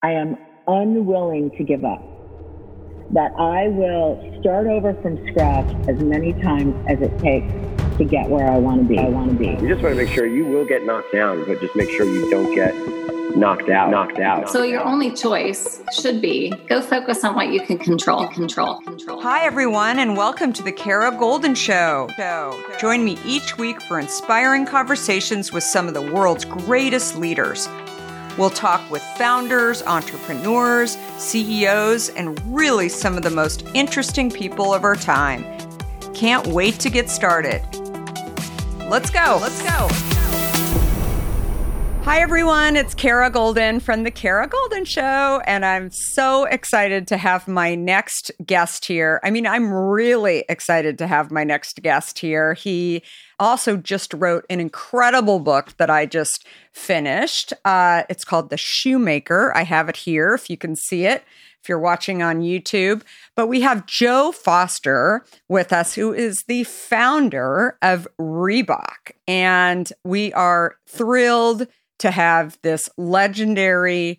I am unwilling to give up, that I will start over from scratch as many times as it takes to get where I want to be. You just want to make sure you will get knocked down, but just make sure you don't get knocked out. So your only choice should be go focus on what you can control. Hi, everyone, and welcome to the Kara Goldin Show. Join me each week for inspiring conversations with some of the world's greatest leaders. We'll talk with founders, entrepreneurs, CEOs, and really some of the most interesting people of our time. Can't wait to get started. Let's go. Hi, everyone. It's Kara Goldin from The Kara Goldin Show, and I'm so excited to have my next guest here. I'm really excited to have my next guest here. He also just wrote an incredible book that I just finished. It's called The Shoemaker. I have it here if you can see it, if you're watching on YouTube. But we have Joe Foster with us, who is the founder of Reebok. And we are thrilled to have this legendary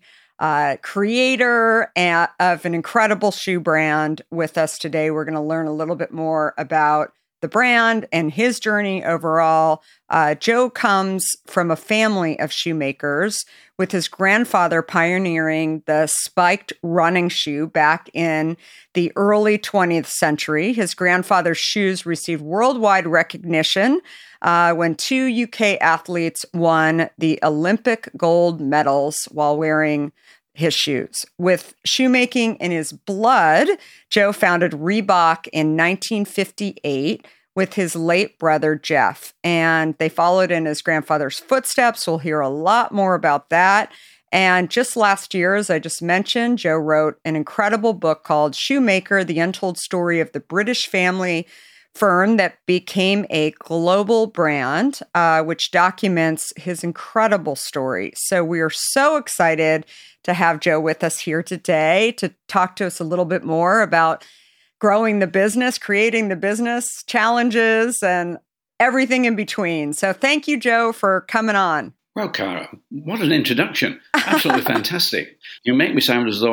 creator of an incredible shoe brand with us today. We're going to learn a little bit more about the brand and his journey overall. Joe comes from a family of shoemakers, with his grandfather pioneering the spiked running shoe back in the early 20th century. His grandfather's shoes received worldwide recognition when two UK athletes won the Olympic gold medals while wearing his shoes. With shoemaking in his blood, Joe founded Reebok in 1958 with his late brother, Jeff. And they followed in his grandfather's footsteps. We'll hear a lot more about that. And just last year, as I just mentioned, Joe wrote an incredible book called Shoemaker, The Untold Story of the British Family Firm that became a global brand, which documents his incredible story. So we are so excited to have Joe with us here today to talk to us a little bit more about growing the business, creating the business, challenges, and everything in between. So thank you, Joe, for coming on. Well, Kara, what an introduction. Absolutely fantastic. You make me sound as though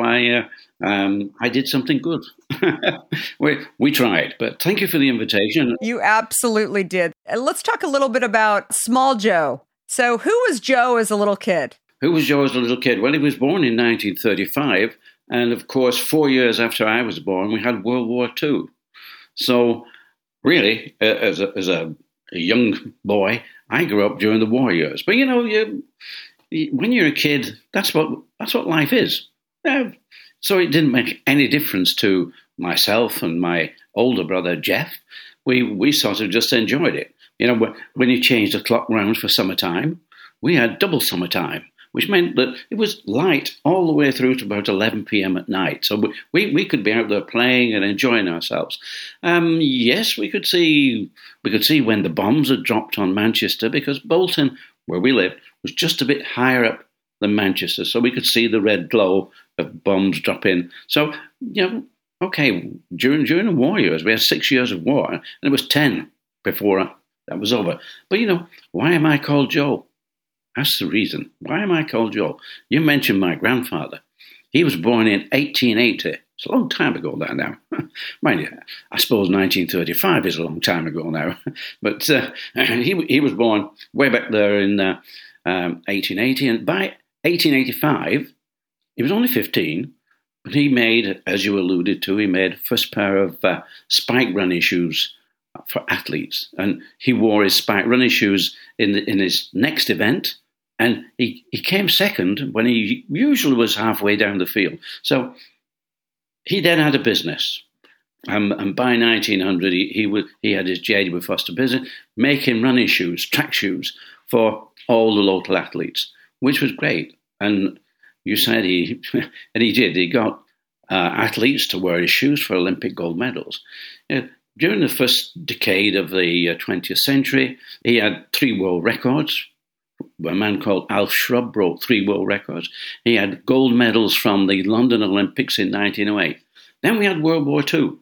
I did something good. we tried, but thank you for the invitation. You absolutely did. Let's talk a little bit about small Joe. So who was Joe as a little kid? Who was Joe as a little kid? Well, he was born in 1935. And of course, 4 years after I was born, we had World War II. So really, as a young boy, I grew up during the war years. But when you're a kid, that's what life is. So it didn't make any difference to myself and my older brother Jeff. We sort of just enjoyed it. When you changed the clock round for summertime, we had double summertime, which meant that it was light all the way through to about 11 p.m. at night. So we could be out there playing and enjoying ourselves. Yes, we could see when the bombs had dropped on Manchester, because Bolton, where we lived, was just a bit higher up than Manchester. So we could see the red glow of bombs dropping. So, okay, during the war years, we had 6 years of war, and it was 10 before that was over. But, why am I called Joe? That's the reason. Why am I called Joe? You mentioned my grandfather. He was born in 1880. It's a long time ago now. Mind you, I suppose 1935 is a long time ago now. But he was born way back there in 1880. And by 1885, he was only 15. But he made, as you alluded to, first pair of spike running shoes for athletes. And he wore his spike running shoes in his next event. And he came second when he usually was halfway down the field. So he then had a business. And by 1900, he had his J.W. Foster business, making running shoes, track shoes, for all the local athletes, which was great. And you said he did. He got athletes to wear his shoes for Olympic gold medals. During the first decade of the 20th century, he had 3 world records. A man called Alf Shrub broke 3 world records. He had gold medals from the London Olympics in 1908. Then we had World War One.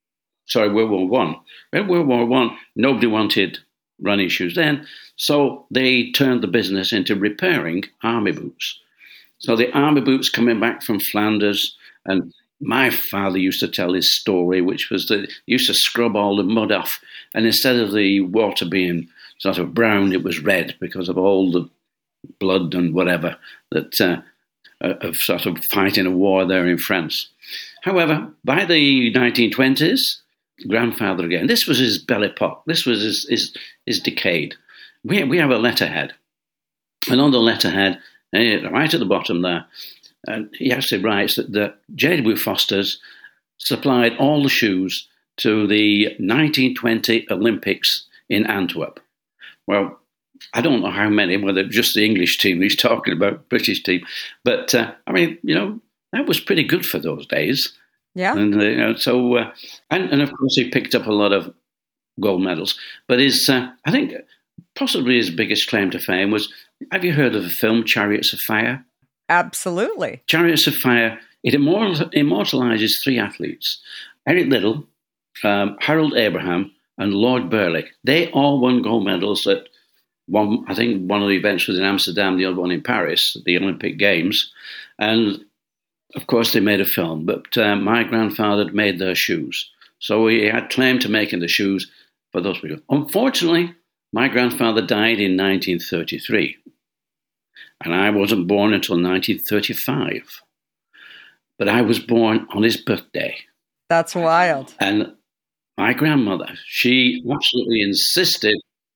In World War One, nobody wanted running shoes then, so they turned the business into repairing army boots. So the army boots coming back from Flanders, and my father used to tell his story, which was that he used to scrub all the mud off, and instead of the water being sort of brown, it was red because of all the blood and whatever that of sort of fighting a war there in France. However, by the 1920s, grandfather again, this was his Belle Epoque, this was his decade. We have a letterhead, and on the letterhead, right at the bottom there, he actually writes that J.W. Foster's supplied all the shoes to the 1920 Olympics in Antwerp. Well, I don't know how many, whether just the English team he's talking about, British team. But, I mean, that was pretty good for those days. Yeah. And, and of course, he picked up a lot of gold medals. But I think possibly his biggest claim to fame was, have you heard of the film Chariots of Fire? Absolutely. Chariots of Fire, it immortalizes three athletes. Eric Liddell, Harold Abraham, and Lord Burleigh. They all won gold medals at I think one of the events was in Amsterdam, the other one in Paris, the Olympic Games. And, of course, they made a film. But my grandfather made their shoes. So he had claim to making the shoes for those people. Unfortunately, my grandfather died in 1933. And I wasn't born until 1935. But I was born on his birthday. That's wild. And my grandmother, she absolutely insisted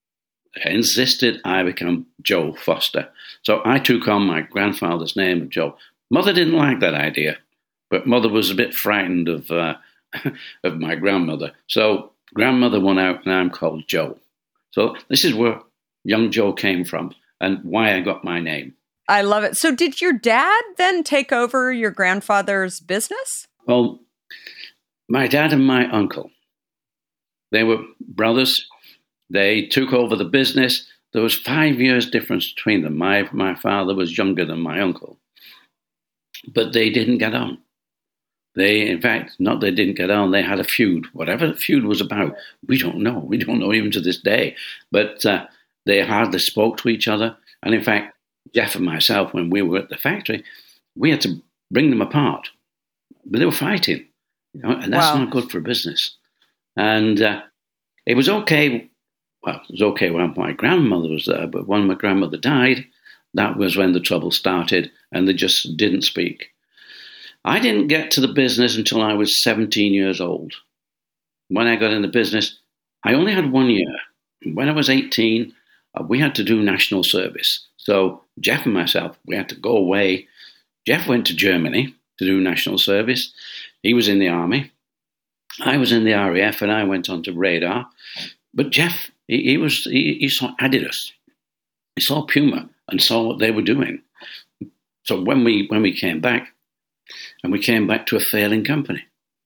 I become Joe Foster. So I took on my grandfather's name of Joe. Mother didn't like that idea, but Mother was a bit frightened of of my grandmother. So grandmother won out, and I'm called Joe. So this is where young Joe came from and why I got my name. I love it. So did your dad then take over your grandfather's business? Well, my dad and my uncle, they were brothers. They took over the business. There was 5 years difference between them. My father was younger than my uncle. But they didn't get on. They didn't get on. They had a feud. Whatever the feud was about, we don't know. We don't know even to this day. But they hardly spoke to each other. And in fact, Jeff and myself, when we were at the factory, we had to bring them apart. But they were fighting. And that's not good for business. And it was okay. Well, it was okay when my grandmother was there, but when my grandmother died, that was when the trouble started, and they just didn't speak. I didn't get to the business until I was 17 years old. When I got in the business, I only had 1 year. When I was 18, we had to do national service. So Jeff and myself, we had to go away. Jeff went to Germany to do national service. He was in the army. I was in the RAF, and I went on to radar. But Jeff, he saw Adidas, he saw Puma, and saw what they were doing. So when we came back, and we came back to a failing company,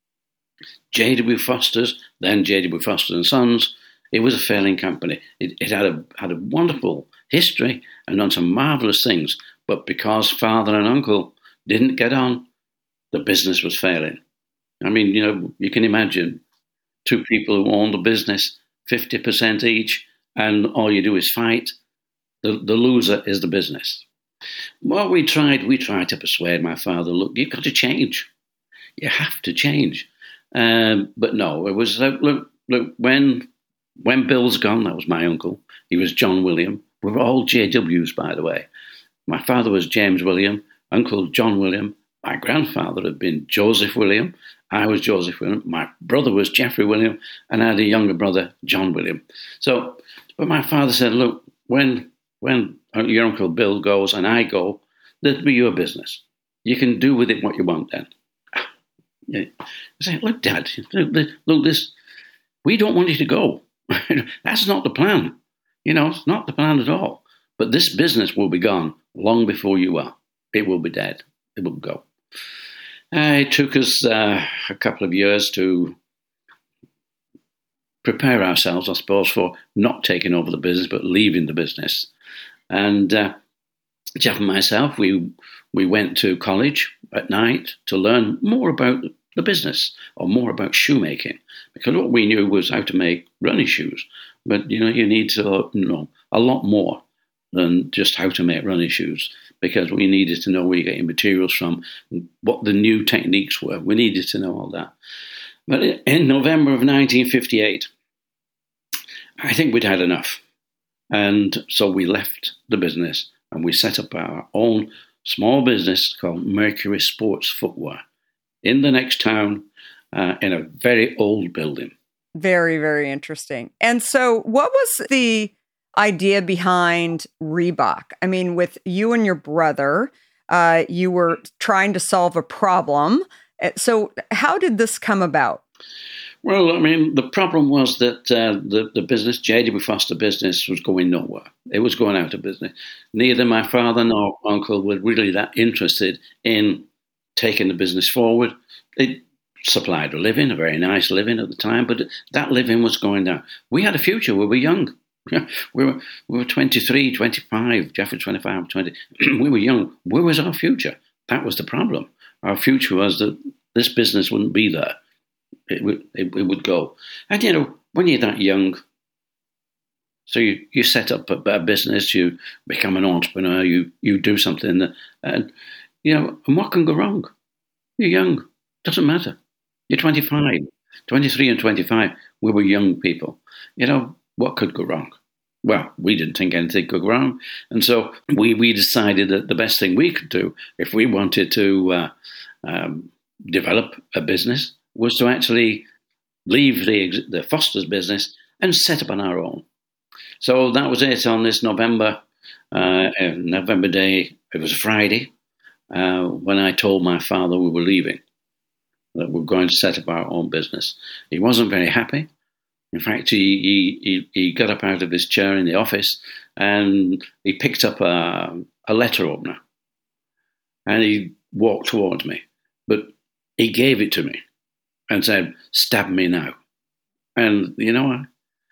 J.W. Foster's, then J.W. Foster and Sons, it was a failing company. It had a wonderful history and done some marvelous things, but because father and uncle didn't get on, the business was failing. I mean, you can imagine two people who own the business, 50% each, and all you do is fight. The loser is the business. Well, we tried to persuade my father, look, you've got to change. You have to change. But no, it was, look, when Bill's gone, that was my uncle. He was John William. We were all JWs, by the way. My father was James William, Uncle John William. My grandfather had been Joseph William. I was Joseph William. My brother was Jeffrey William, and I had a younger brother, John William. So, but my father said, look, when your Uncle Bill goes and I go, that'll be your business. You can do with it what you want then. I said, look, Dad, look, this, we don't want you to go. That's not the plan. It's not the plan at all. But this business will be gone long before you are. It will be dead. It will go. It took us a couple of years to prepare ourselves, I suppose, for not taking over the business, but leaving the business. And Jeff and myself, we went to college at night to learn more about the business or more about shoemaking, because what we knew was how to make running shoes. But, you need to know a lot more. than just how to make running shoes, because we needed to know where you're getting materials from, what the new techniques were. We needed to know all that. But in November of 1958, I think we'd had enough. And so we left the business and we set up our own small business called Mercury Sports Footwear in the next town, in a very old building. Very, very interesting. And so what was the idea behind Reebok? I mean, with you and your brother, you were trying to solve a problem. So how did this come about? Well, I mean, the problem was that the business, J.W. Foster business, was going nowhere. It was going out of business. Neither my father nor uncle were really that interested in taking the business forward. It supplied a living, a very nice living at the time, but that living was going down. We had a future. We were young. We were 23, 25, Jeff was 25, 20. We were young. Where was our future? That was the problem. Our future was that this business wouldn't be there. It would go. And, you know, when you're that young, so you set up a business, you become an entrepreneur, you do something, and, you know, and what can go wrong? You're young. Doesn't matter. You're 25, 23 and 25. We were young people. You know, what could go wrong? Well, we didn't think anything could go wrong. And so we decided that the best thing we could do if we wanted to develop a business was to actually leave the Foster's business and set up on our own. So that was it on this November day. It was a Friday when I told my father we were leaving, that we're going to set up our own business. He wasn't very happy. In fact, he got up out of his chair in the office and he picked up a letter opener and he walked towards me. But he gave it to me and said, "Stab me now." And, you know,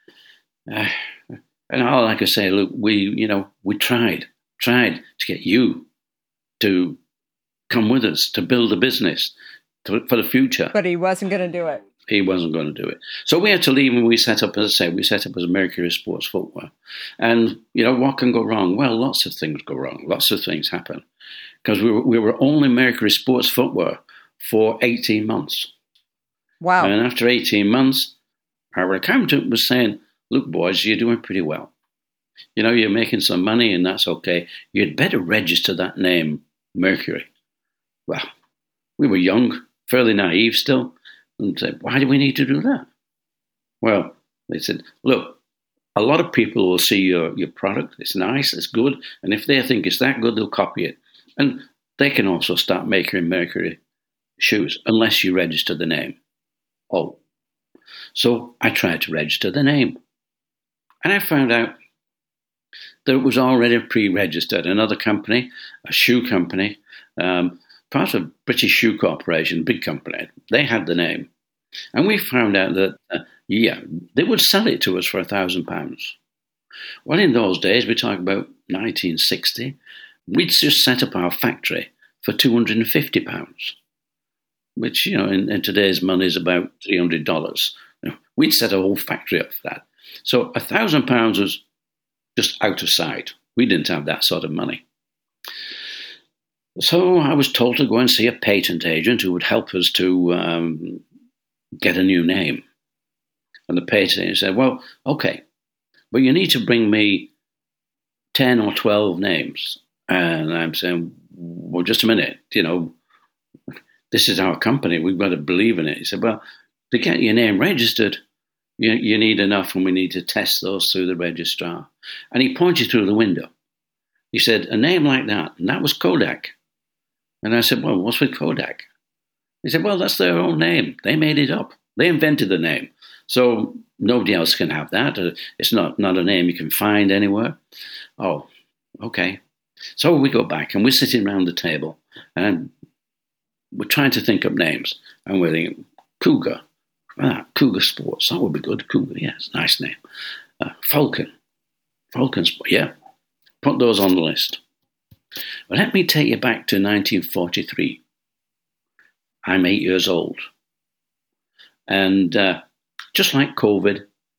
and all I could say, look, we tried to get you to come with us to build a business for the future. But he wasn't going to do it. He wasn't going to do it. So we had to leave and we set up, as I said, as Mercury Sports Footwear. And, you know, what can go wrong? Well, lots of things go wrong. Lots of things happen. Because we were only Mercury Sports Footwear for 18 months. Wow. And after 18 months, our accountant was saying, "Look, boys, you're doing pretty well. You know, you're making some money and that's okay. You'd better register that name, Mercury." Well, we were young, fairly naive still, and said, "Why do we need to do that?" Well, they said, "Look, a lot of people will see your product. It's nice, it's good, and if they think it's that good, they'll copy it. And they can also start making Mercury shoes, unless you register the name." Oh. So I tried to register the name. And I found out that it was already pre-registered. Another company, a shoe company, part of British Shoe Corporation, big company, they had the name. And we found out that, they would sell it to us for £1,000. Well, in those days, we talk about 1960, we'd just set up our factory for £250, which, you know, in today's money is about $300. You know, we'd set a whole factory up for that. So £1,000 was just out of sight. We didn't have that sort of money. So I was told to go and see a patent agent who would help us to get a new name. And the patent agent said, "Well, okay, but you need to bring me 10 or 12 names." And I'm saying, "Well, just a minute, you know, this is our company. We've got to believe in it." He said, "Well, to get your name registered, you need enough, and we need to test those through the registrar." And he pointed through the window. He said, "A name like that," and that was Kodak. And I said, "Well, what's with Kodak?" He said, "Well, that's their own name. They made it up. They invented the name. So nobody else can have that. It's not a name you can find anywhere." Oh, okay. So we go back and we're sitting around the table and we're trying to think up names. And we're thinking, Cougar. Cougar Sports. That would be good. Cougar, yes, nice name. Falcon Sport, yeah. Put those on the list. Well, let me take you back to 1943. I'm 8 years old. And just like COVID,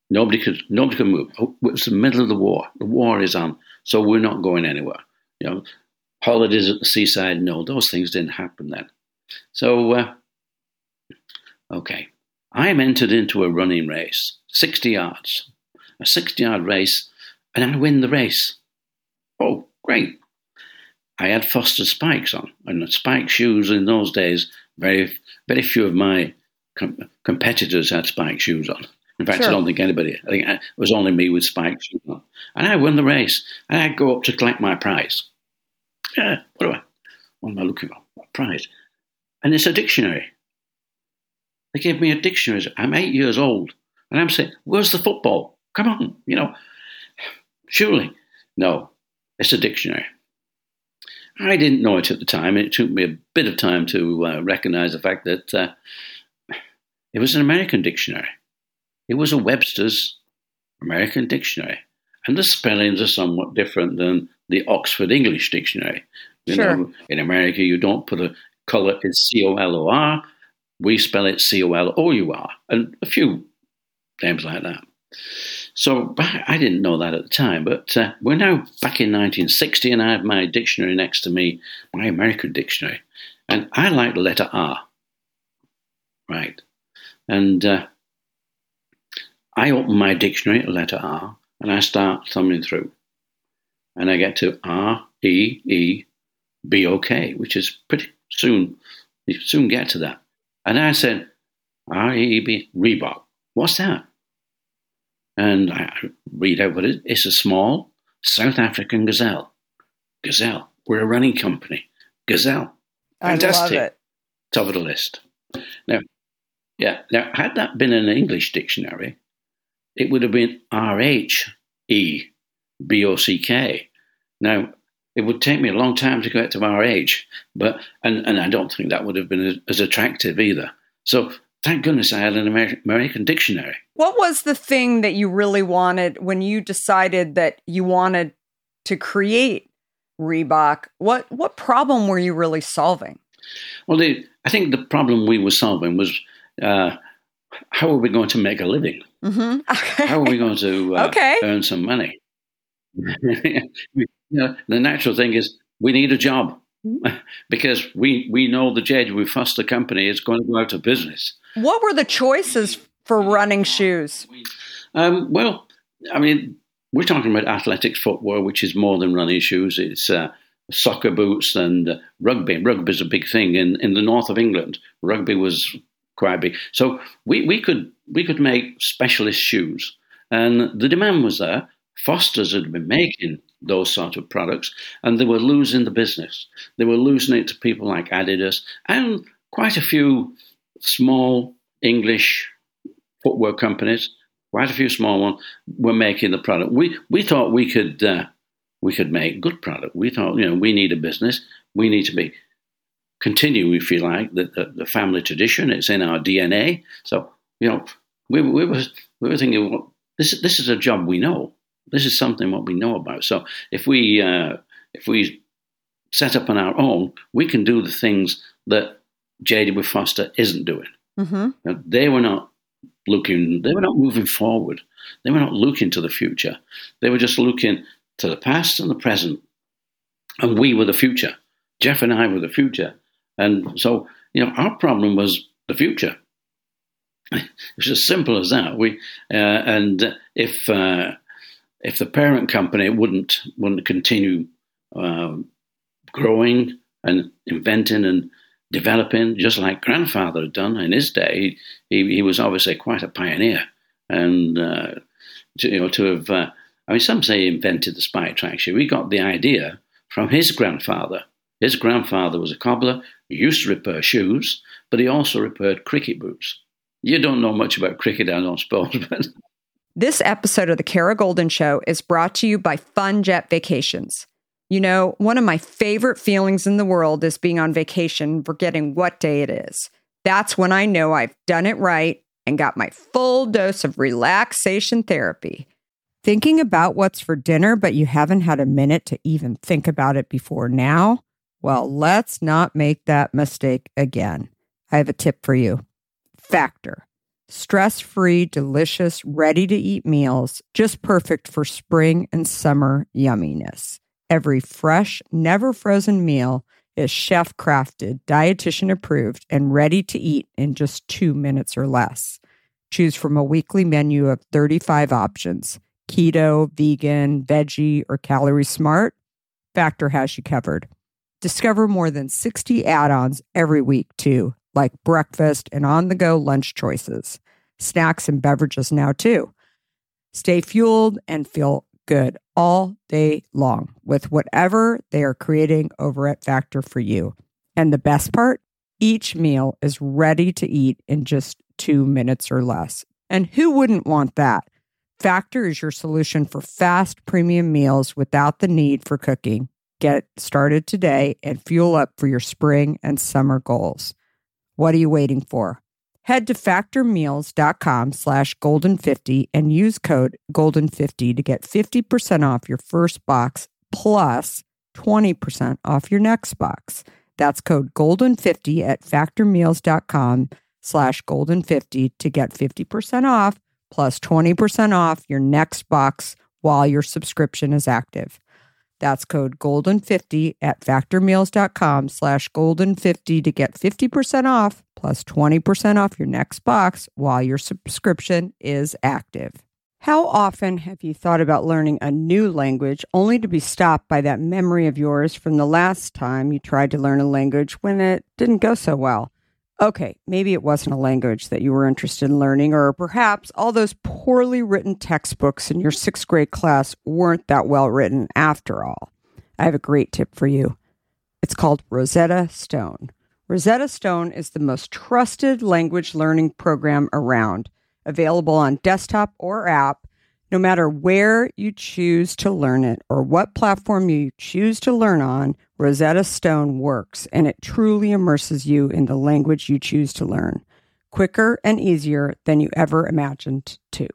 Nobody could move. It was the middle of the war. The war is on, so we're not going anywhere. Holidays at the seaside, no, those things didn't happen then. So, okay. I am entered into a running race, 60 yards, a 60-yard race, and I win the race. Oh, great. I had Foster spikes on, and the spike shoes in those days, very, very few of my competitors had spike shoes on. In fact, I don't think anybody. I think it was only me with spike shoes on. And I won the race, and I go up to collect my prize. What am I looking for? What prize? And it's a dictionary. They gave me a dictionary. I'm 8 years old, and I'm saying, "Where's the football? Come on, surely." No, it's a dictionary. I didn't know it at the time. It took me a bit of time to recognize the fact that it was an American dictionary. It was a Webster's American Dictionary, and the spellings are somewhat different than the Oxford English Dictionary. In America, you don't put a color, it's C-O-L-O-R. We spell it C-O-L-O-U-R, and a few names like that. So I didn't know that at the time, but we're now back in 1960, and I have my dictionary next to me, my American dictionary, and I like the letter R. Right. And I open my dictionary at letter R, and I start thumbing through. And I get to R-E-E-B-O-K, which is pretty soon, you soon get to that. And I said, R-E-E-B, Reebok. What's that? And I read out what it is. It's a small South African gazelle. Gazelle. We're a running company. Gazelle. Fantastic. I love it. Top of the list. Now, had that been an English dictionary, it would have been R-H-E-B-O-C-K. Now, it would take me a long time to get to RH, but and I don't think that would have been as attractive either. So thank goodness I had an American dictionary. What was the thing that you really wanted when you decided that you wanted to create Reebok? What problem were you really solving? Well, I think the problem we were solving was how are we going to make a living? Mm-hmm. Okay. How are we going to earn some money? The natural thing is we need a job because we know the J.W. Foster Company is going to go out of business. What were the choices for running shoes? Well, I mean, we're talking about athletics footwear, which is more than running shoes. It's soccer boots and rugby. Rugby is a big thing in the north of England. Rugby was quite big. So we could make specialist shoes. And the demand was there. Foster's had been making those sort of products, and they were losing the business. They were losing it to people like Adidas and quite a few small English footwear companies, quite a few small ones, were making the product. We thought we could make good product. We thought, we need a business. We need to continue, if you like, the family tradition. It's in our DNA. So, we were thinking, well, this is a job we know. This is something what we know about. So if we set up on our own, we can do the things that J.W. Foster isn't doing. Mm-hmm. Now, they were not moving forward. They were not looking to the future. They were just looking to the past and the present. And we were the future. Jeff and I were the future. And so, our problem was the future. It's as simple as that. If the parent company wouldn't continue growing and inventing and developing, just like grandfather had done in his day, he was obviously quite a pioneer. And some say he invented the spike track shoe. He got the idea from his grandfather. His grandfather was a cobbler. He used to repair shoes, but he also repaired cricket boots. You don't know much about cricket, I don't suppose, but... This episode of The Kara Goldin Show is brought to you by FunJet Vacations. One of my favorite feelings in the world is being on vacation, forgetting what day it is. That's when I know I've done it right and got my full dose of relaxation therapy. Thinking about what's for dinner, but you haven't had a minute to even think about it before now? Well, let's not make that mistake again. I have a tip for you. Factor. Stress-free, delicious, ready-to-eat meals, just perfect for spring and summer yumminess. Every fresh, never frozen meal is chef-crafted, dietitian-approved, and ready to eat in just 2 minutes or less. Choose from a weekly menu of 35 options: keto, vegan, veggie, or calorie smart. Factor has you covered. Discover more than 60 add-ons every week, too, like breakfast and on-the-go lunch choices. Snacks and beverages now, too. Stay fueled and feel good all day long with whatever they are creating over at Factor for you. And the best part? Each meal is ready to eat in just 2 minutes or less. And who wouldn't want that? Factor is your solution for fast premium meals without the need for cooking. Get started today and fuel up for your spring and summer goals. What are you waiting for? Head to factormeals.com/golden50 and use code golden50 to get 50% off your first box plus 20% off your next box. That's code golden50 at factormeals.com/golden50 to get 50% off plus 20% off your next box while your subscription is active. That's code golden50 at factormeals.com/golden50 to get 50% off plus 20% off your next box while your subscription is active. How often have you thought about learning a new language only to be stopped by that memory of yours from the last time you tried to learn a language when it didn't go so well? Okay, maybe it wasn't a language that you were interested in learning, or perhaps all those poorly written textbooks in your 6th grade class weren't that well written after all. I have a great tip for you. It's called Rosetta Stone. Rosetta Stone is the most trusted language learning program around, available on desktop or app, no matter where you choose to learn it or what platform you choose to learn on. Rosetta Stone works, and it truly immerses you in the language you choose to learn, quicker and easier than you ever imagined to.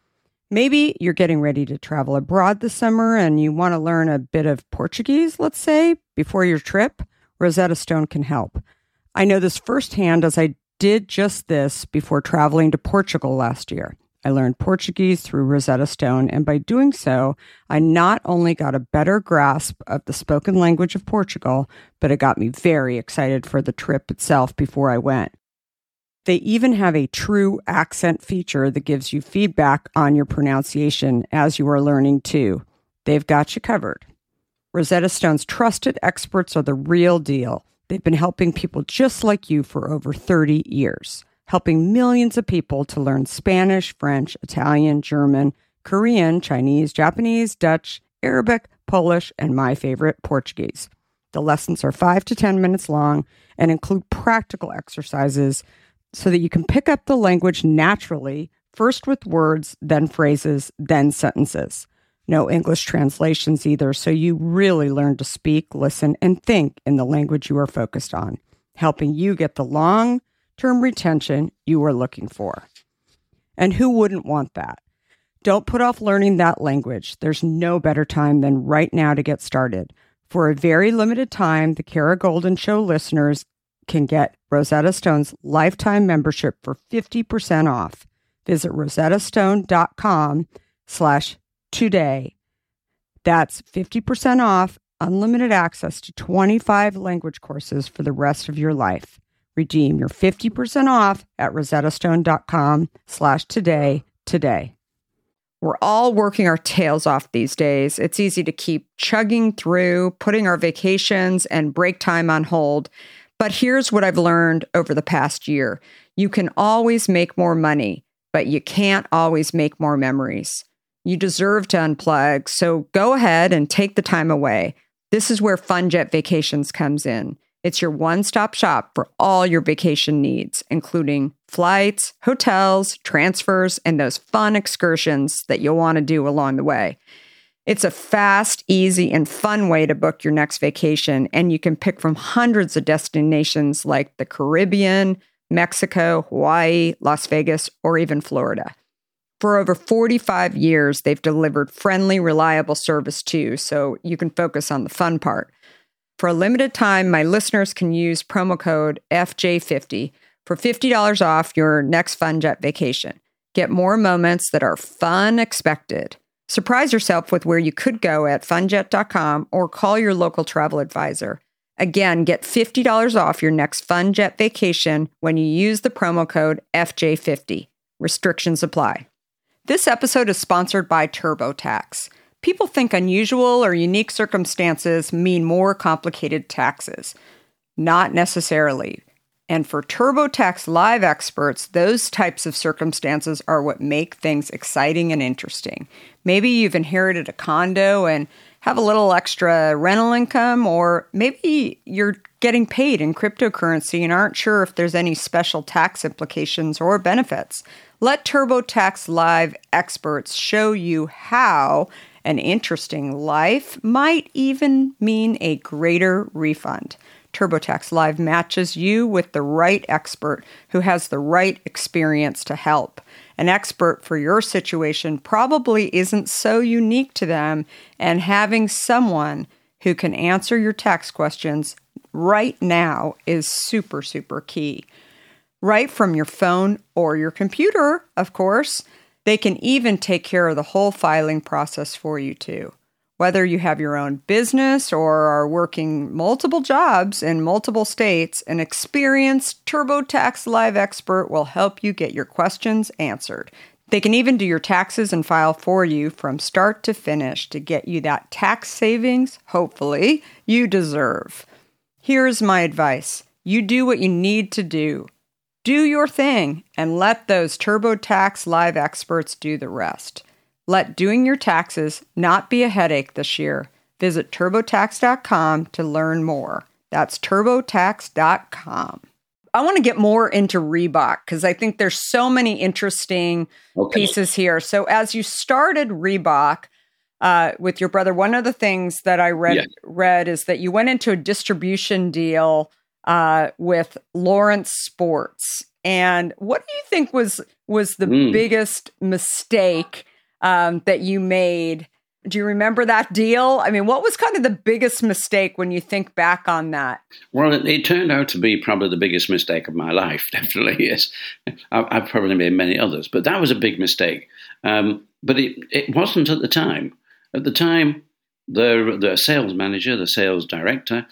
Maybe you're getting ready to travel abroad this summer and you want to learn a bit of Portuguese, let's say, before your trip. Rosetta Stone can help. I know this firsthand as I did just this before traveling to Portugal last year. I learned Portuguese through Rosetta Stone, and by doing so, I not only got a better grasp of the spoken language of Portugal, but it got me very excited for the trip itself before I went. They even have a true accent feature that gives you feedback on your pronunciation as you are learning too. They've got you covered. Rosetta Stone's trusted experts are the real deal. They've been helping people just like you for over 30 years. Helping millions of people to learn Spanish, French, Italian, German, Korean, Chinese, Japanese, Dutch, Arabic, Polish, and my favorite, Portuguese. The lessons are 5 to 10 minutes long and include practical exercises so that you can pick up the language naturally, first with words, then phrases, then sentences. No English translations either, so you really learn to speak, listen, and think in the language you are focused on, helping you get the long-term retention you are looking for. And who wouldn't want that? Don't put off learning that language. There's no better time than right now to get started. For a very limited time, the Kara Goldin Show listeners can get Rosetta Stone's lifetime membership for 50% off. Visit rosettastone.com/today. That's 50% off, unlimited access to 25 language courses for the rest of your life. Redeem your 50% off at rosettastone.com/today today. We're all working our tails off these days. It's easy to keep chugging through, putting our vacations and break time on hold. But here's what I've learned over the past year. You can always make more money, but you can't always make more memories. You deserve to unplug, so go ahead and take the time away. This is where FunJet Vacations comes in. It's your one-stop shop for all your vacation needs, including flights, hotels, transfers, and those fun excursions that you'll want to do along the way. It's a fast, easy, and fun way to book your next vacation, and you can pick from hundreds of destinations like the Caribbean, Mexico, Hawaii, Las Vegas, or even Florida. For over 45 years, they've delivered friendly, reliable service too, so you can focus on the fun part. For a limited time, my listeners can use promo code FJ50 for $50 off your next FunJet vacation. Get more moments that are fun expected. Surprise yourself with where you could go at funjet.com or call your local travel advisor. Again, get $50 off your next FunJet vacation when you use the promo code FJ50. Restrictions apply. This episode is sponsored by TurboTax. People think unusual or unique circumstances mean more complicated taxes. Not necessarily. And for TurboTax Live experts, those types of circumstances are what make things exciting and interesting. Maybe you've inherited a condo and have a little extra rental income, or maybe you're getting paid in cryptocurrency and aren't sure if there's any special tax implications or benefits. Let TurboTax Live experts show you how an interesting life might even mean a greater refund. TurboTax Live matches you with the right expert who has the right experience to help. An expert for your situation probably isn't so unique to them, and having someone who can answer your tax questions right now is super, super key. Right from your phone or your computer, of course. They can even take care of the whole filing process for you too. Whether you have your own business or are working multiple jobs in multiple states, an experienced TurboTax Live expert will help you get your questions answered. They can even do your taxes and file for you from start to finish to get you that tax savings, hopefully, you deserve. Here's my advice. You do what you need to do. Do your thing and let those TurboTax Live experts do the rest. Let doing your taxes not be a headache this year. Visit TurboTax.com to learn more. That's TurboTax.com. I want to get more into Reebok because I think there's so many interesting pieces here. So as you started Reebok with your brother, one of the things that I read is that you went into a distribution deal with Lawrence Sports. And what do you think was the biggest mistake that you made? Do you remember that deal? I mean, what was kind of the biggest mistake when you think back on that? Well, it turned out to be probably the biggest mistake of my life, definitely, yes. I've probably made many others, but that was a big mistake. But it wasn't at the time. At the time, the sales manager, the sales director,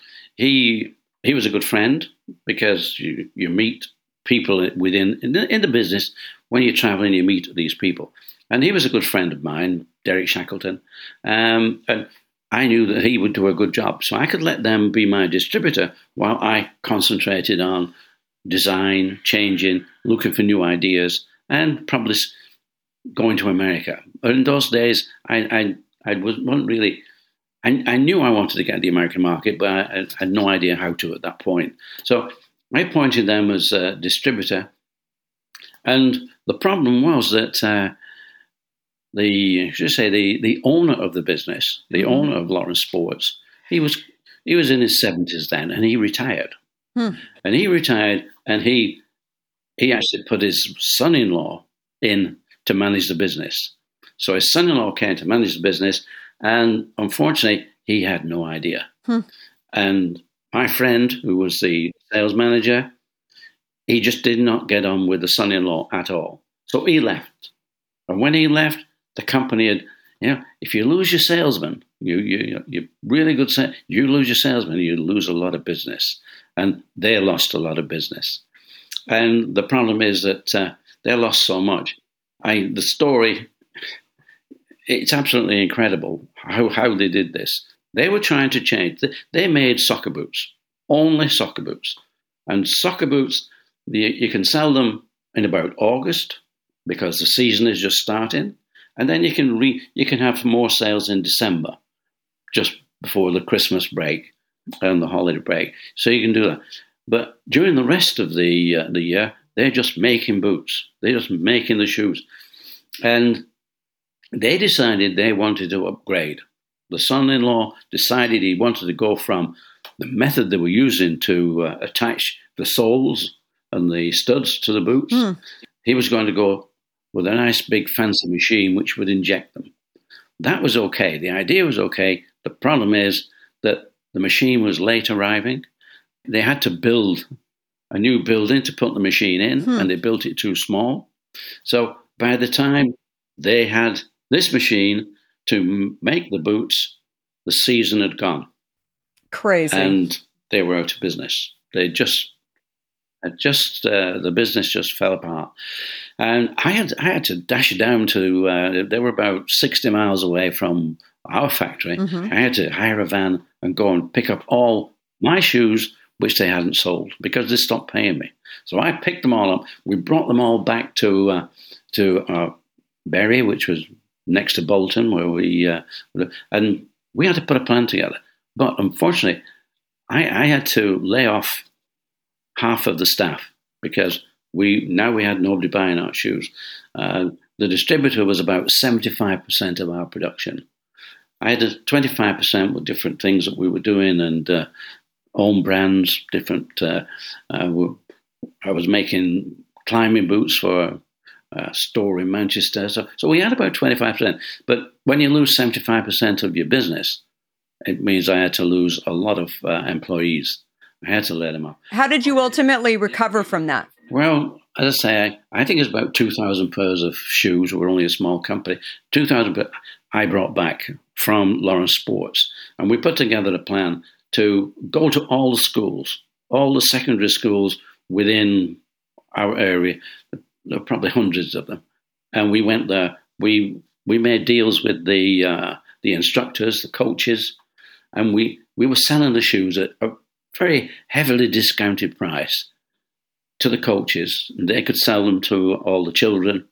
he was a good friend because you meet people in the business. When you're traveling, you meet these people. And he was a good friend of mine, Derek Shackleton, and I knew that he would do a good job. So I could let them be my distributor while I concentrated on design, changing, looking for new ideas, and probably going to America. But in those days, I wasn't really... I knew I wanted to get the American market, but I had no idea how to at that point. So I appointed them as a distributor. And the problem was that... the owner of the business, the owner of Lawrence Sports, he was in his 70s then, and he retired. And he retired, and he actually put his son-in-law in to manage the business. So his son-in-law came to manage the business, and unfortunately, he had no idea. And my friend, who was the sales manager, he just did not get on with the son-in-law at all. So he left. And when he left, the company had, if you lose your salesman, you're really good. You lose your salesman, you lose a lot of business, and they lost a lot of business. And the problem is that they lost so much. The story, it's absolutely incredible how they did this. They were trying to change. They made soccer boots, only soccer boots, and soccer boots. You can sell them in about August because the season is just starting. And then you can have more sales in December, just before the Christmas break and the holiday break. So you can do that. But during the rest of the year, they're just making boots. They're just making the shoes. And they decided they wanted to upgrade. The son-in-law decided he wanted to go from the method they were using to attach the soles and the studs to the boots. He was going to go with a nice big fancy machine which would inject them. That was okay. The idea was okay. The problem is that the machine was late arriving. They had to build a new building to put the machine in, and they built it too small. So by the time they had this machine to make the boots, the season had gone. Crazy. And they were out of business. The business just fell apart. And I had to dash down to, they were about 60 miles away from our factory. I had to hire a van and go and pick up all my shoes, which they hadn't sold, because they stopped paying me. So I picked them all up. We brought them all back to Bury, which was next to Bolton, where and we had to put a plan together. But unfortunately, I had to lay off half of the staff because we had nobody buying our shoes. The distributor was about 75% of our production. I had 25% with different things that we were doing and own brands, different. I was making climbing boots for a store in Manchester. So we had about 25%. But when you lose 75% of your business, it means I had to lose a lot of employees. I had to let them up. How did you ultimately recover from that? Well, as I say, I think it's about 2,000 pairs of shoes. We're only a small company. 2,000 I brought back from Lawrence Sports. And we put together a plan to go to all the schools, all the secondary schools within our area. There were probably hundreds of them. And we went there. We made deals with the instructors, the coaches, and we were selling the shoes at a very heavily discounted price to the coaches. And they could sell them to all the children.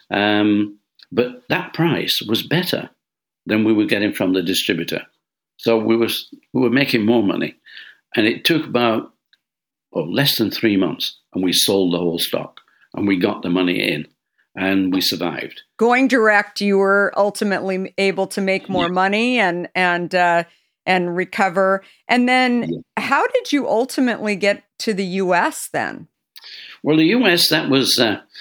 But that price was better than we were getting from the distributor. So we were making more money. And it took about less than 3 months, and we sold the whole stock, and we got the money in, and we survived. Going direct, you were ultimately able to make more money and recover. And then how did you ultimately get to the U.S. then? Well, the U.S., that was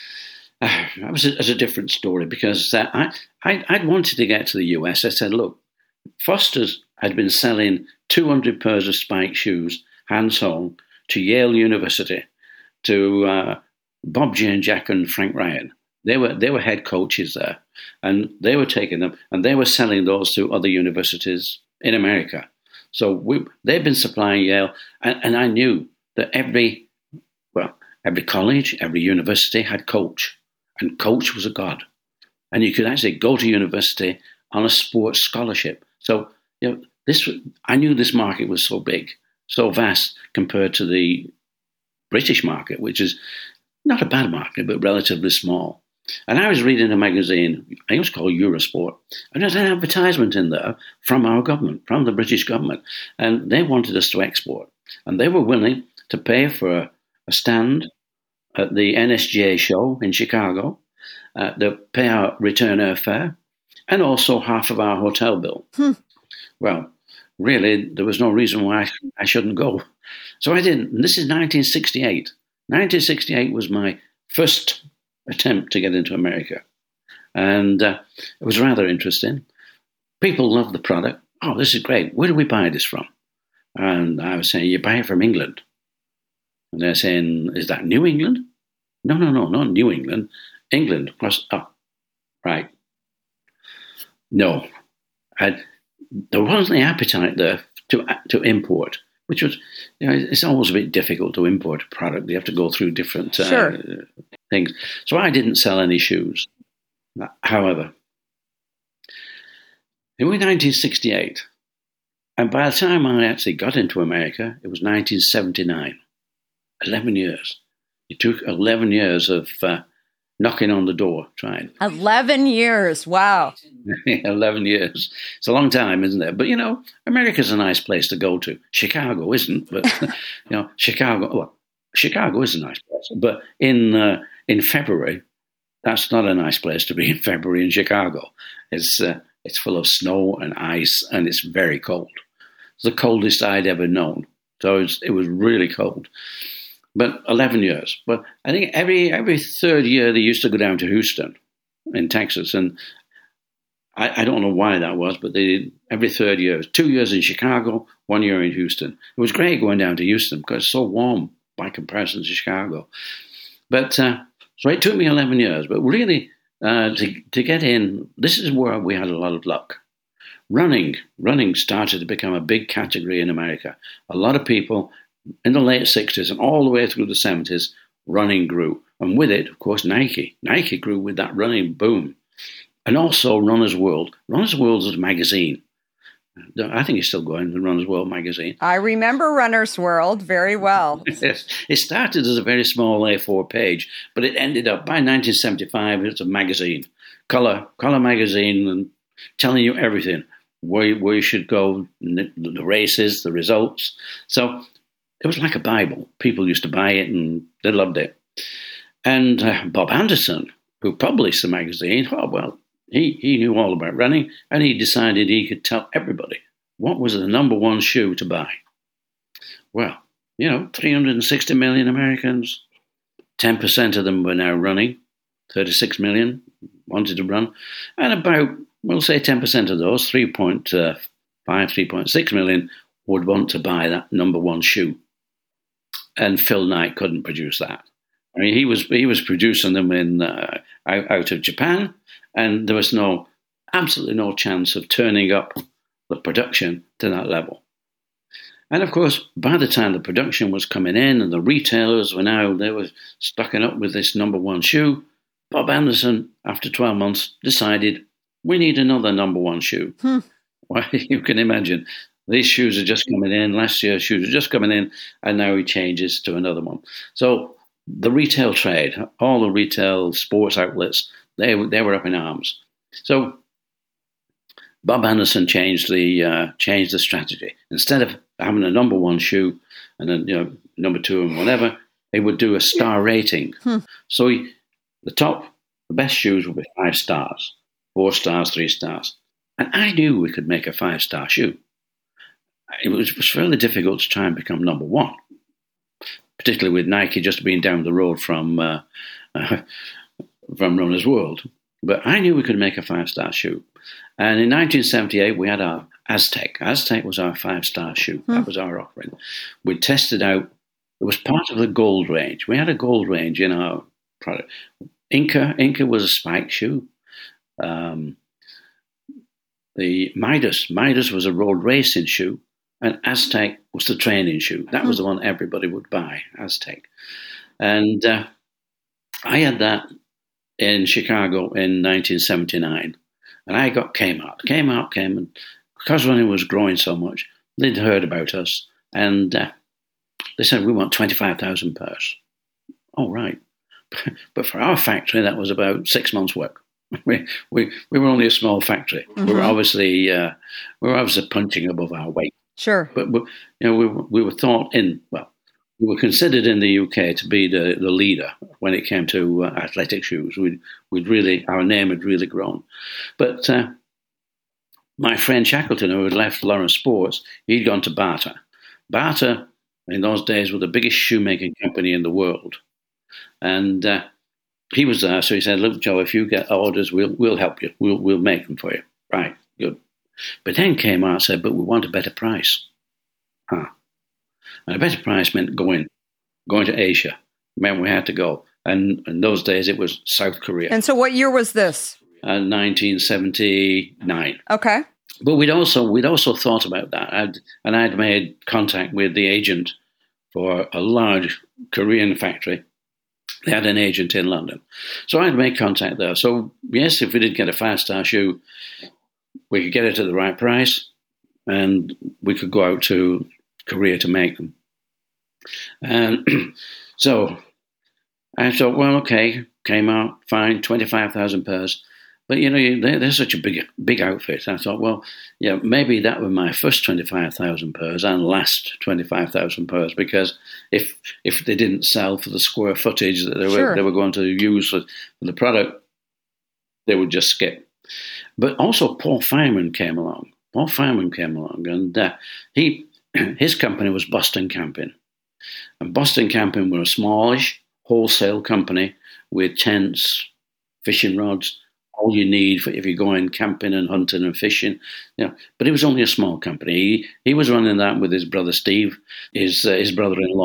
a different story because I'd wanted to get to the U.S. I said, look, Foster's had been selling 200 pairs of spiked shoes, hand-sewn, to Yale University, to Bob Jane Jack and Frank Ryan. They were head coaches there, and they were taking them, and they were selling those to other universities in America. So they've been supplying Yale, and I knew that every college, every university had coach, and coach was a god. And you could actually go to university on a sports scholarship. So I knew this market was so big, so vast compared to the British market, which is not a bad market, but relatively small. And I was reading a magazine, I think it was called Eurosport, and there's an advertisement in there from our government, from the British government, and they wanted us to export. And they were willing to pay for a stand at the NSGA show in Chicago, to pay our return airfare, and also half of our hotel bill. Well, really, there was no reason why I shouldn't go. So I didn't. And this is 1968. 1968 was my first attempt to get into America. And it was rather interesting. People loved the product. Oh, this is great. Where do we buy this from? And I was saying, you buy it from England. And they're saying, is that New England? No, not New England. England. Oh, right. No. There wasn't the appetite there to import, which was, it's always a bit difficult to import a product. You have to go through different things. So I didn't sell any shoes. However, it was 1968. And by the time I actually got into America, it was 1979. 11 years. It took 11 years of knocking on the door, trying. 11 years. Wow. 11 years. It's a long time, isn't it? But, America's a nice place to go to. Chicago isn't, but, Chicago is a nice place. But in February, that's not a nice place to be in February in Chicago. It's full of snow and ice, and it's very cold. It's the coldest I'd ever known. So it was really cold. But 11 years. But I think every third year they used to go down to Houston in Texas. And I don't know why that was, but every third year. 2 years in Chicago, 1 year in Houston. It was great going down to Houston because it's so warm by comparison to Chicago. But so it took me 11 years. But really, to get in, this is where we had a lot of luck. Running started to become a big category in America. A lot of people in the late 60s and all the way through the 70s, running grew. And with it, of course, Nike. Nike grew with that running boom. And also Runner's World. Runner's World was a magazine. I think it's still going, the Runner's World magazine. I remember Runner's World very well. Yes. It started as a very small A4 page, but it ended up, by 1975, it's a magazine. Color magazine, and telling you everything. Where you should go, the races, the results. So it was like a Bible. People used to buy it and they loved it. And Bob Anderson, who published the magazine, he knew all about running, and he decided he could tell everybody what was the number one shoe to buy. Well, 360 million Americans, 10% of them were now running, 36 million wanted to run, and about, we'll say 10% of those, 3.6 million would want to buy that number one shoe. And Phil Knight couldn't produce that. I mean, he was producing them out of Japan, and there was absolutely no chance of turning up the production to that level. And of course, by the time the production was coming in and the retailers they were stocking up with this number one shoe, Bob Anderson, after 12 months, decided we need another number one shoe. Well, you can imagine. These shoes are just coming in. Last year's shoes are just coming in, and now he changes to another one. So the retail trade, all the retail sports outlets, they were up in arms. So Bob Anderson changed the strategy. Instead of having a number one shoe and then number two and whatever, he would do a star rating. So the best shoes would be 5 stars, 4 stars, 3 stars. And I knew we could make a 5-star shoe. It was fairly difficult to try and become number one, particularly with Nike just being down the road from Runner's World. But I knew we could make a 5-star shoe. And in 1978, we had our Aztec. Aztec was our 5-star shoe. That was our offering. We tested out, it was part of the gold range. We had a gold range in our product. Inca was a spike shoe. The Midas was a road racing shoe. And Aztec was the training shoe. That was the one everybody would buy, Aztec. And I had that in Chicago in 1979. And I got Kmart. Kmart came, and because running was growing so much, they'd heard about us. And they said, we want 25,000 pairs. Oh, right. But for our factory, that was about 6 months' work. We were only a small factory. We were obviously punching above our weight. Sure. But we were thought in, we were considered in the UK to be the leader when it came to athletic shoes. Our name had really grown. But my friend Shackleton, who had left Lawrence Sports, he'd gone to Bata. Bata, in those days, were the biggest shoemaking company in the world. And he was there, so he said, look, Joe, if you get orders, we'll help you. We'll make them for you. Right, good. But then Kmart and said, but we want a better price. And a better price meant going to Asia. It meant we had to go. And in those days, it was South Korea. And so what year was this? 1979. Okay. But we'd also thought about that. I'd made contact with the agent for a large Korean factory. They had an agent in London. So I'd made contact there. So, yes, if we did get a 5-star shoe, we could get it at the right price, and we could go out to Korea to make them. And so I thought, well, okay, came out, fine, 25,000 pairs. But, they're such a big outfit. I thought, well, yeah, maybe that were my first 25,000 pairs and last 25,000 pairs, because if they didn't sell for the square footage that they were going to use for the product, they would just skip. But also Paul Fireman came along. And his company was Boston Camping. And Boston Camping were a smallish wholesale company with tents, fishing rods, all you need for if you're going camping and hunting and fishing. But it was only a small company. He was running that with his brother Steve, his brother-in-law.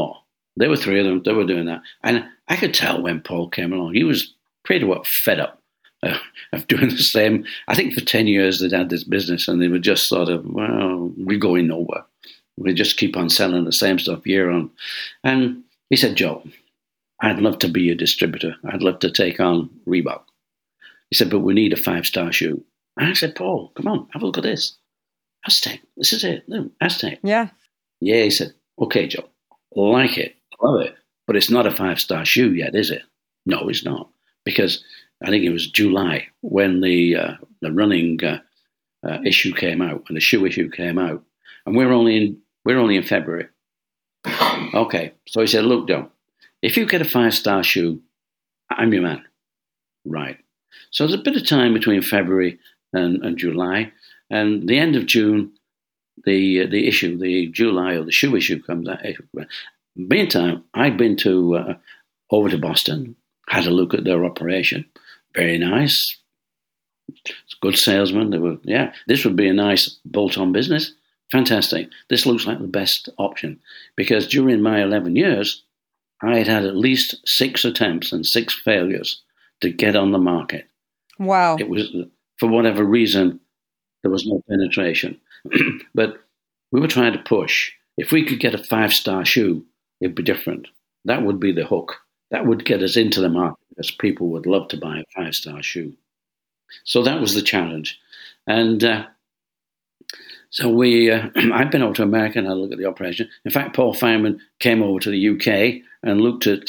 There were three of them. They were doing that. And I could tell when Paul came along, he was pretty well fed up of doing the same. I think for 10 years they'd had this business and they were just sort of, well, we're going nowhere. We just keep on selling the same stuff year on. And he said, Joe, I'd love to be a distributor. I'd love to take on Reebok. He said, but we need a 5-star shoe. And I said, Paul, come on, have a look at this. Aztec, this is it. No, Aztec. Yeah. Yeah, he said, okay, Joe, like it, love it, but it's not a 5-star shoe yet, is it? No, it's not. Because I think it was July when the running issue came out, and the shoe issue came out. And we're only in February. Okay, so he said, look, Joe, if you get a 5-star shoe, I'm your man. Right. So there's a bit of time between February and July, and the end of June, the issue, the July or the shoe issue comes out. Meantime, I'd been over to Boston, had a look at their operation. Very nice. Good salesman. They were, this would be a nice bolt-on business. Fantastic. This looks like the best option because during my 11 years, I had had at least 6 attempts and 6 failures to get on the market. Wow. It was, for whatever reason, there was no penetration. But we were trying to push. If we could get a 5-star shoe, it'd be different. That would be the hook. That would get us into the market because people would love to buy a 5-star shoe. So that was the challenge. And so I've been over to America and had a look at the operation. In fact, Paul Fineman came over to the UK and looked at,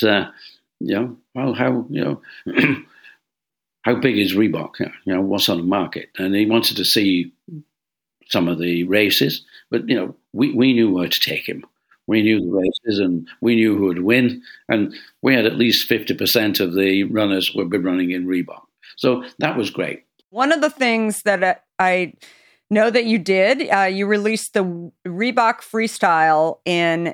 how big is Reebok? What's on the market? And he wanted to see some of the races, but we knew where to take him. We knew the races and we knew who would win, and we had at least 50% of the runners would be running in Reebok. So that was great. One of the things that I know that you did, you released the Reebok Freestyle in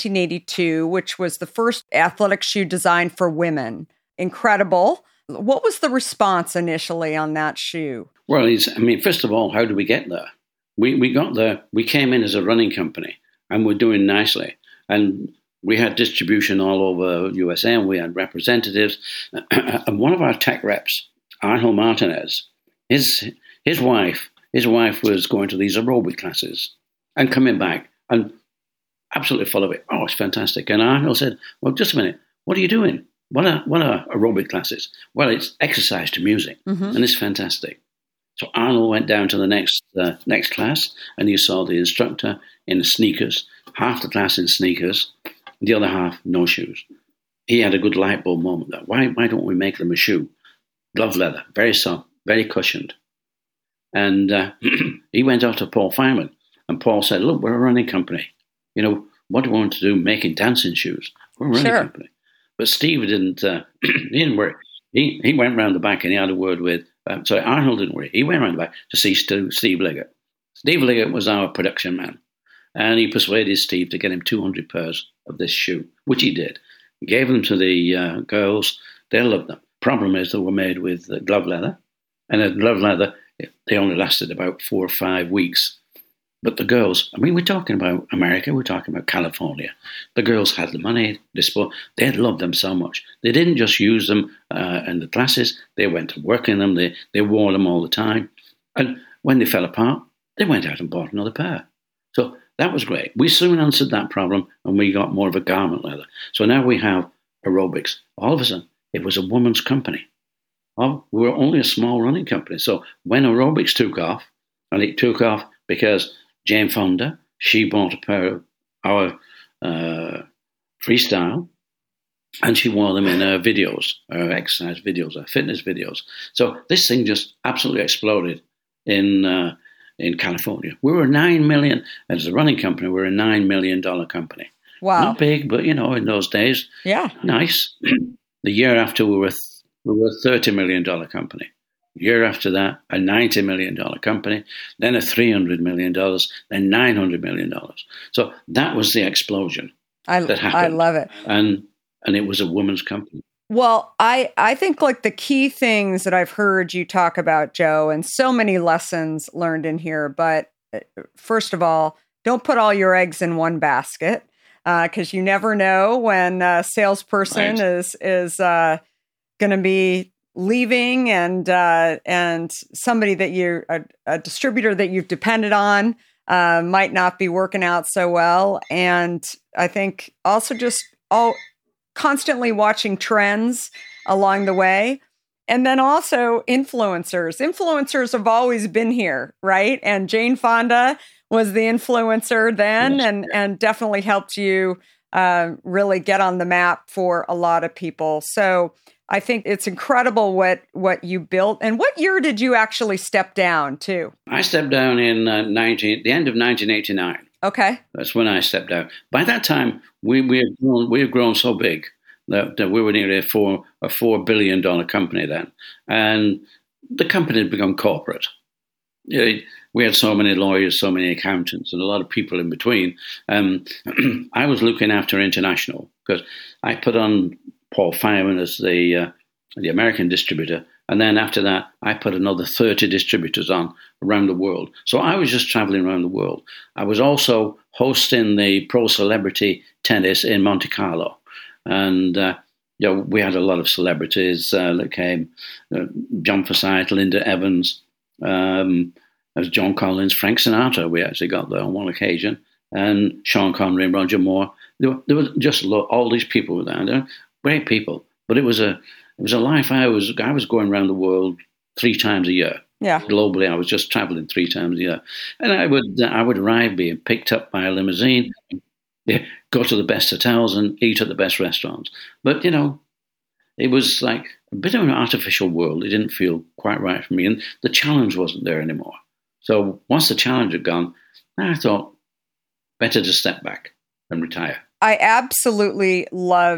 1982, which was the first athletic shoe designed for women. Incredible. What was the response initially on that shoe? Well, first of all, how did we get there? We got there. We came in as a running company, and we're doing nicely. And we had distribution all over USA, and we had representatives. And one of our tech reps, Arnold Martinez, his wife was going to these aerobic classes and coming back and absolutely full of it. Oh, it's fantastic. And Arnold said, well, just a minute, what are you doing? What are aerobic classes? Well, it's exercise to music, and it's fantastic. So Arnold went down to the next class, and you saw the instructor in sneakers, half the class in sneakers, the other half no shoes. He had a good light bulb moment there. Why don't we make them a shoe? Glove leather, very soft, very cushioned. And he went out to Paul Fineman, and Paul said, look, we're a running company. What do we want to do making dancing shoes? We're a running company. But Steve didn't worry. He went round the back and he had a word with, Arnold didn't worry. He went round the back to see Steve Liggett. Steve Liggett was our production man. And he persuaded Steve to get him 200 pairs of this shoe, which he did. He gave them to the girls. They loved them. Problem is they were made with glove leather. And the glove leather, they only lasted about 4 or 5 weeks. But the girls, we're talking about America, we're talking about California. The girls had the money, they loved them so much. They didn't just use them in the classes, they went to work in them, they wore them all the time. And when they fell apart, they went out and bought another pair. So that was great. We soon answered that problem and we got more of a garment leather. So now we have aerobics. All of a sudden, it was a woman's company. Well, we were only a small running company. So when aerobics took off, and it took off because Jane Fonda, she bought a pair of our Freestyle, and she wore them in her videos, her exercise videos, her fitness videos. So this thing just absolutely exploded in California. We were $9 million, as a running company, we're a $9 million company. Wow. Not big, but, in those days, nice. The year after, we were a $30 million company. Year after that, a $90 million company, then a $300 million, then $900 million. So that was the explosion that happened. I love it. And it was a woman's company. Well, I think like the key things that I've heard you talk about, Joe, and so many lessons learned in here. But first of all, don't put all your eggs in one basket. because you never know when a salesperson is going to be leaving, and somebody that you're a distributor that you've depended on might not be working out so well. And I think also just constantly watching trends along the way. And then also influencers. Influencers have always been here, right? And Jane Fonda was the influencer then, and definitely helped you really get on the map for a lot of people. So I think it's incredible what you built. And what year did you actually step down to? I stepped down in the end of 1989. Okay. That's when I stepped down. By that time, we had grown so big that we were nearly a $4 billion company then. And the company had become corporate. We had so many lawyers, so many accountants, and a lot of people in between. I was looking after international because I put on Paul Fireman as the American distributor. And then after that, I put another 30 distributors on around the world. So I was just traveling around the world. I was also hosting the Pro Celebrity Tennis in Monte Carlo. And we had a lot of celebrities that came. John Forsythe, Linda Evans, as John Collins, Frank Sinatra, we actually got there on one occasion. And Sean Connery and Roger Moore. There was just all these people were there. They were great people. But it was a life. I was going around the world 3 times a year. Yeah. Globally, I was just traveling 3 times a year, and I would arrive being picked up by a limousine, go to the best hotels and eat at the best restaurants. But it was like a bit of an artificial world. It didn't feel quite right for me, and the challenge wasn't there anymore. So once the challenge had gone, I thought better to step back and retire. I absolutely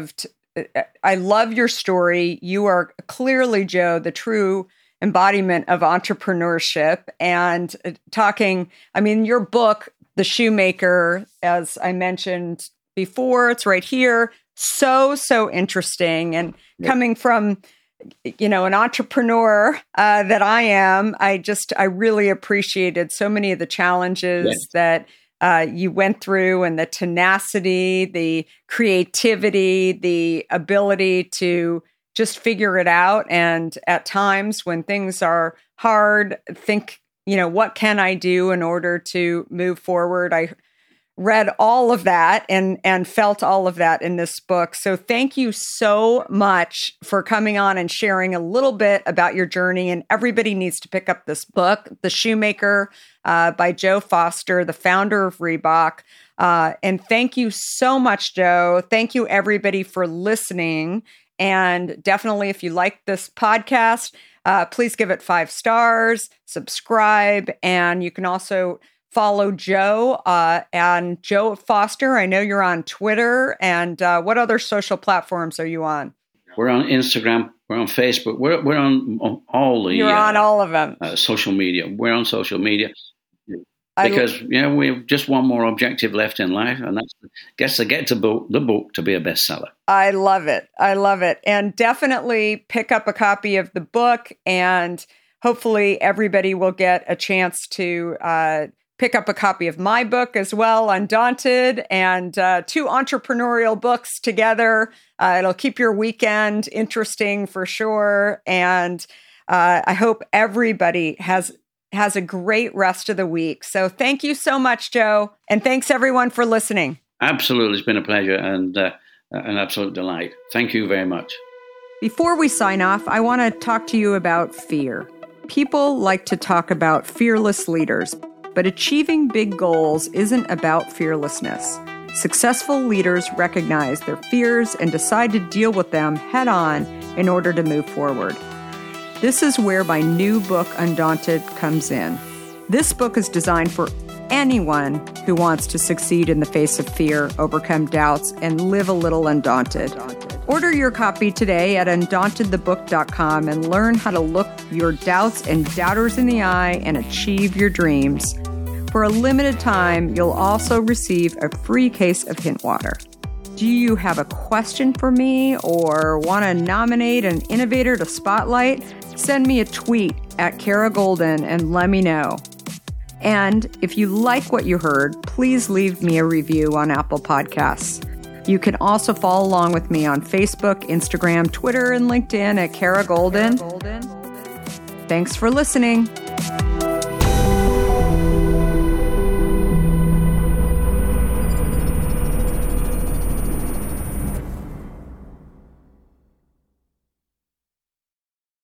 I love your story. You are clearly, Joe, the true embodiment of entrepreneurship. And your book, The Shoemaker, as I mentioned before, it's right here. So interesting. And coming from, an entrepreneur that I am, I really appreciated so many of the challenges that you went through, and the tenacity, the creativity, the ability to just figure it out. And at times when things are hard, think, what can I do in order to move forward? I read all of that and felt all of that in this book. So thank you so much for coming on and sharing a little bit about your journey. And everybody needs to pick up this book, The Shoemaker, by Joe Foster, the founder of Reebok. And thank you so much, Joe. Thank you, everybody, for listening. And definitely, if you like this podcast, please give it 5 stars, subscribe, and you can also follow Joe and Joe Foster. I know you're on Twitter. And what other social platforms are you on? We're on Instagram. We're on Facebook. We're on all the. You're on all of them. Social media. We're on social media because we have just one more objective left in life, and that's to get the book to be a bestseller. I love it. And definitely pick up a copy of the book, and hopefully everybody will get a chance to pick up a copy of my book as well, Undaunted, and 2 entrepreneurial books together. It'll keep your weekend interesting for sure. And I hope everybody has a great rest of the week. So thank you so much, Joe. And thanks everyone for listening. Absolutely. It's been a pleasure and an absolute delight. Thank you very much. Before we sign off, I want to talk to you about fear. People like to talk about fearless leaders, but achieving big goals isn't about fearlessness. Successful leaders recognize their fears and decide to deal with them head on in order to move forward. This is where my new book, Undaunted, comes in. This book is designed for anyone who wants to succeed in the face of fear, overcome doubts, and live a little undaunted. Order your copy today at undauntedthebook.com and learn how to look your doubts and doubters in the eye and achieve your dreams. For a limited time, you'll also receive a free case of Hint Water. Do you have a question for me or want to nominate an innovator to spotlight? Send me a tweet at Kara Goldin and let me know. And if you like what you heard, please leave me a review on Apple Podcasts. You can also follow along with me on Facebook, Instagram, Twitter, and LinkedIn at Kara Goldin. Thanks for listening.